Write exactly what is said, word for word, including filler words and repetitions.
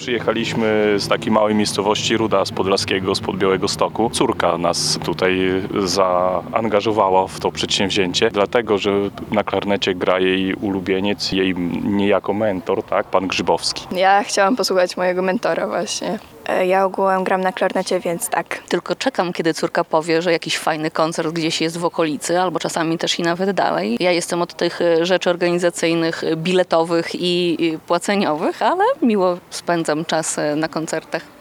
Przyjechaliśmy z takiej małej miejscowości Ruda z Podlaskiego, z Białegostoku. Córka nas tutaj zaangażowała w to przedsięwzięcie, dlatego że na klarnecie gra jej ulubieniec, jej niejako mentor, tak, pan Grzybowski. Ja chciałam posłuchać mojego mentora właśnie. Ja ogółem gram na klarnecie, więc tak. Tylko czekam, kiedy córka powie, że jakiś fajny koncert gdzieś jest w okolicy, albo czasami też i nawet dalej. Ja jestem od tych rzeczy organizacyjnych, biletowych i płaceniowych, ale miło spędzam czas na koncertach.